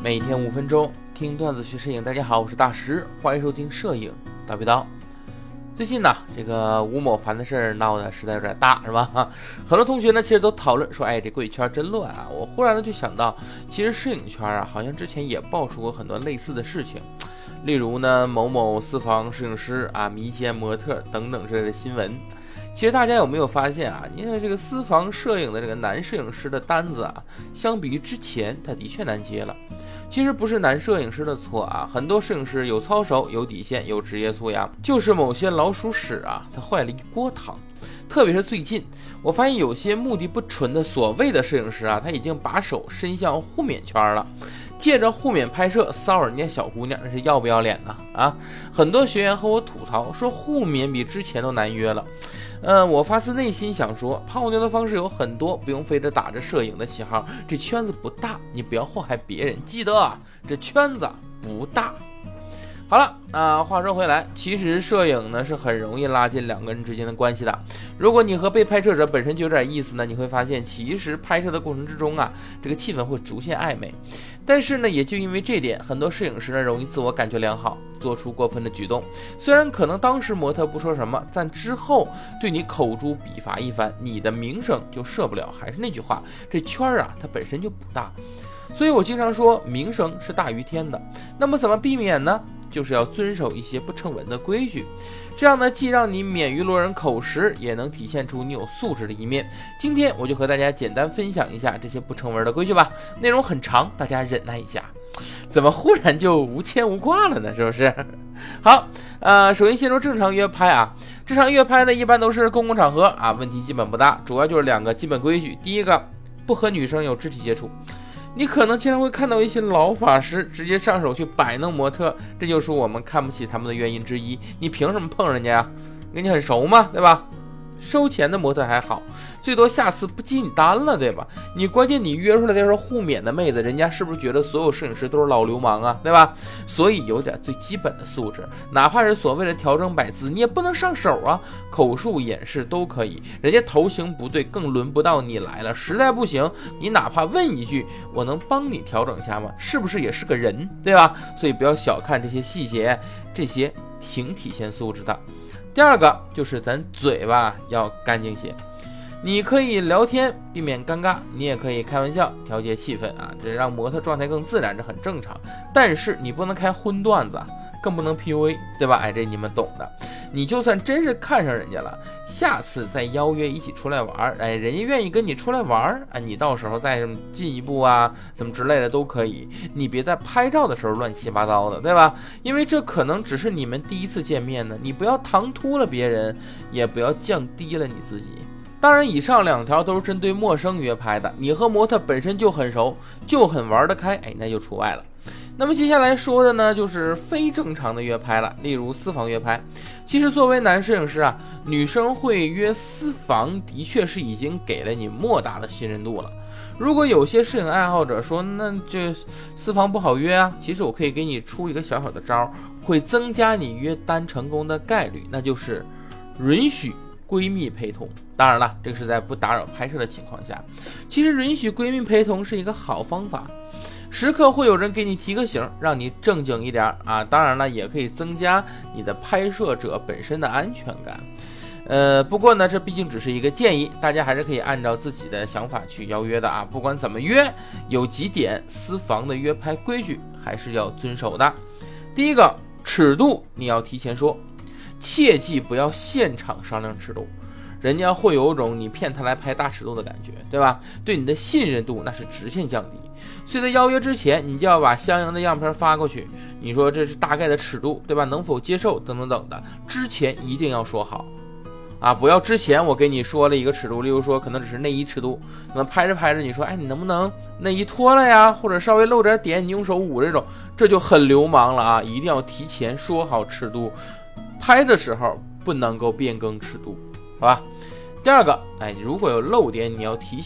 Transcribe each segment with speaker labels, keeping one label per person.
Speaker 1: 每天5分钟听段子学摄影。大家好，我是大石，欢迎收听摄影叨逼叨。最近呢，这个吴某凡的事儿闹得实在有点大，是吧？很多同学呢，其实都讨论说，这贵圈真乱啊。我忽然呢就想到，其实摄影圈啊，好像之前也爆出过很多类似的事情，例如呢，某某私房摄影师啊，迷奸模特等等之类的新闻。其实大家有没有发现啊？因为这个私房摄影的这个男摄影师的单子啊，相比于之前，他的确难接了。其实不是男摄影师的错啊，很多摄影师有操守、有底线、有职业素养，就是某些老鼠屎啊，他坏了一锅汤。特别是最近，我发现有些目的不纯的所谓的摄影师啊，他已经把手伸向互勉圈了，借着互勉拍摄骚扰人家小姑娘，那是要不要脸呢？啊，很多学员和我吐槽说，互勉比之前都难约了。我发自内心想说，泡妞的方式有很多，不用非得打着摄影的旗号，这圈子不大，你不要祸害别人。记得啊，这圈子不大。好了话说回来，其实摄影呢是很容易拉近两个人之间的关系的。如果你和被拍摄者本身就有点意思呢，你会发现其实拍摄的过程之中啊，这个气氛会逐渐暧昧。但是呢，也就因为这点，很多摄影师呢容易自我感觉良好，做出过分的举动。虽然可能当时模特不说什么，但之后对你口诛笔伐一番，你的名声就设不了。还是那句话，这圈啊它本身就不大，所以我经常说名声是大于天的。那么怎么避免呢？就是要遵守一些不成文的规矩，这样呢既让你免于落人口实，也能体现出你有素质的一面。今天我就和大家简单分享一下这些不成文的规矩吧，内容很长，大家忍耐一下。怎么忽然就无牵无挂了呢？是不是？好，首先先说正常约拍啊，正常约拍呢一般都是公共场合啊，问题基本不大，主要就是2个基本规矩。第一个，不和女生有肢体接触。你可能经常会看到一些老法师直接上手去摆弄模特，这就是我们看不起他们的原因之一。你凭什么碰人家呀？跟你很熟吗？对吧？收钱的模特还好，最多下次不接你单了，对吧？你关键你约出来的是互勉的妹子，人家是不是觉得所有摄影师都是老流氓啊？对吧？所以有点最基本的素质，哪怕是所谓的调整摆姿，你也不能上手啊，口述演示都可以。人家头型不对，更轮不到你来了。实在不行，你哪怕问一句，我能帮你调整一下吗？是不是也是个人，对吧？所以不要小看这些细节，这些挺体现素质的。第二个就是咱嘴巴要干净些，你可以聊天避免尴尬，你也可以开玩笑调节气氛啊，这让模特状态更自然，这很正常。但是你不能开荤段子，更不能 PUA， 对吧？这你们懂的。你就算真是看上人家了，下次再邀约一起出来玩，人家愿意跟你出来玩，你到时候再什么进一步啊，怎么之类的都可以。你别在拍照的时候乱七八糟的，对吧？因为这可能只是你们第一次见面呢，你不要唐突了别人，也不要降低了你自己。当然以上2条都是针对陌生约拍的，你和模特本身就很熟，就很玩得开，那就除外了。那么接下来说的呢，就是非正常的约拍了，例如私房约拍。其实作为男摄影师啊，女生会约私房的确是已经给了你莫大的信任度了。如果有些摄影爱好者说，那这私房不好约啊，其实我可以给你出一个小小的招，会增加你约单成功的概率，那就是允许闺蜜陪同。当然了，这个是在不打扰拍摄的情况下。其实允许闺蜜陪同是一个好方法，时刻会有人给你提个醒，让你正经一点啊。当然了，也可以增加你的拍摄者本身的安全感。不过呢，这毕竟只是一个建议，大家还是可以按照自己的想法去邀约的啊。不管怎么约，有几点私房的约拍规矩还是要遵守的。第一个，尺度你要提前说，切记不要现场商量尺度，人家会有种你骗他来拍大尺度的感觉，对吧？对你的信任度那是直线降低。所以在邀约之前，你就要把相应的样片发过去，你说这是大概的尺度，对吧？能否接受等等等的，之前一定要说好啊！不要之前我给你说了一个尺度，例如说可能只是内衣尺度，那么拍着拍着你说，你能不能内衣脱了呀，或者稍微露点点，你用手捂这种，这就很流氓了啊！一定要提前说好尺度，拍的时候不能够变更尺度，好吧？第二个，如果有漏点你要提醒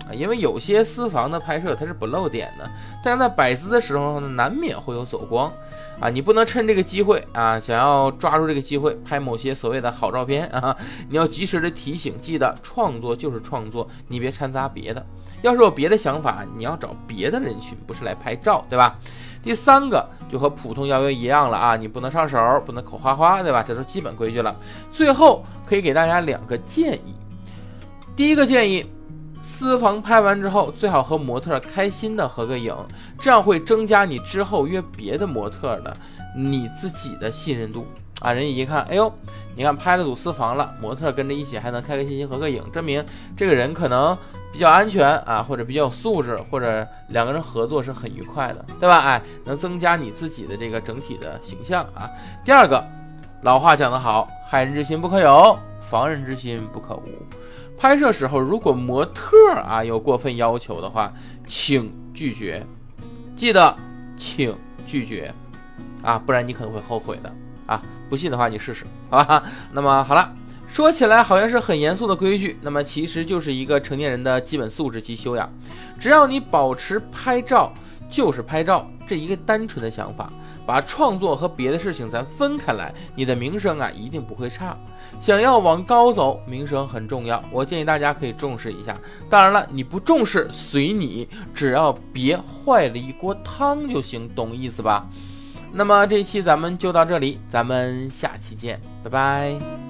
Speaker 1: 因为有些私房的拍摄它是不露点的，但是在摆姿的时候呢，难免会有走光啊，你不能趁这个机会啊，想要抓住这个机会拍某些所谓的好照片啊，你要及时的提醒，记得创作就是创作，你别掺杂别的。要是有别的想法，你要找别的人群，不是来拍照，对吧？第三个就和普通邀约一样了啊，你不能上手，不能口花花，对吧？这都基本规矩了。最后可以给大家2个建议。第一个建议，私房拍完之后，最好和模特开心的合个影，这样会增加你之后约别的模特的你自己的信任度啊。人一看，哎呦，你看拍了组私房了，模特跟着一起还能开开心心合个影，证明这个人可能比较安全啊，或者比较有素质，或者2个人合作是很愉快的，对吧？哎，能增加你自己的这个整体的形象啊。第二个，老话讲得好，害人之心不可有，防人之心不可无。拍摄时候，如果模特啊有过分要求的话，请拒绝，记得请拒绝啊，不然你可能会后悔的啊。不信的话，你试试，好吧？那么好了。说起来好像是很严肃的规矩，那么其实就是一个成年人的基本素质及修养。只要你保持拍照就是拍照这一个单纯的想法，把创作和别的事情咱分开来，你的名声啊一定不会差。想要往高走，名声很重要，我建议大家可以重视一下。当然了，你不重视随你，只要别坏了一锅汤就行，懂意思吧？那么这一期咱们就到这里，咱们下期见，拜拜。